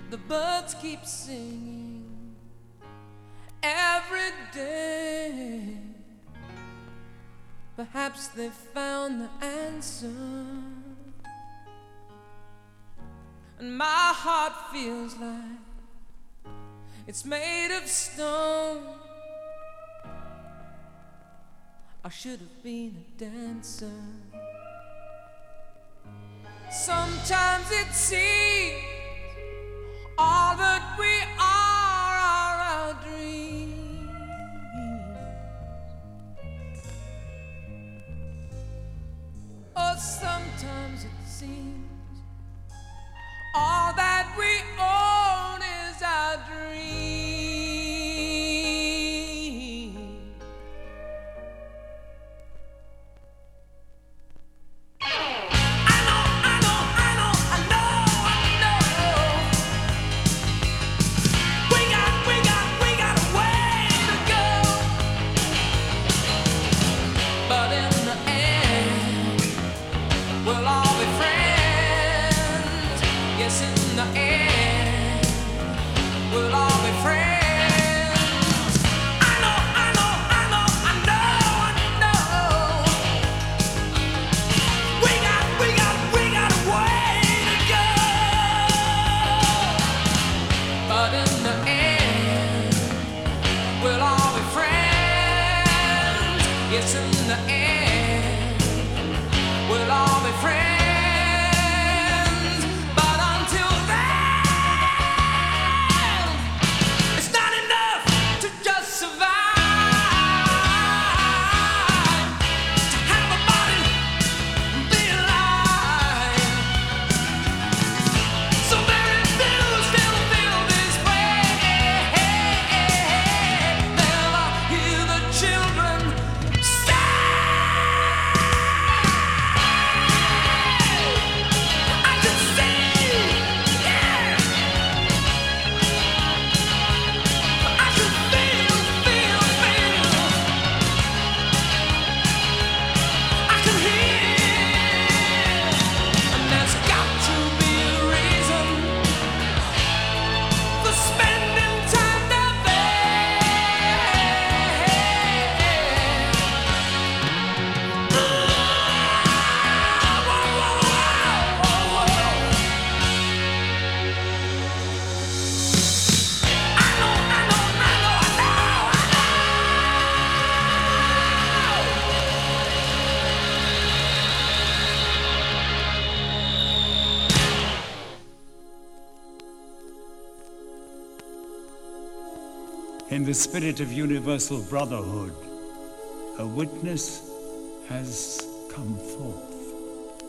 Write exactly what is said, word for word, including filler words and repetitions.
The birds keep singing every day. Perhaps they found the answer, and my heart feels like it's made of stone. I should have been a dancer. Sometimes it seems all that we are are our dreams. Oh, sometimes it seems all that we own is our dream. In the spirit of universal brotherhood, a witness has come forth.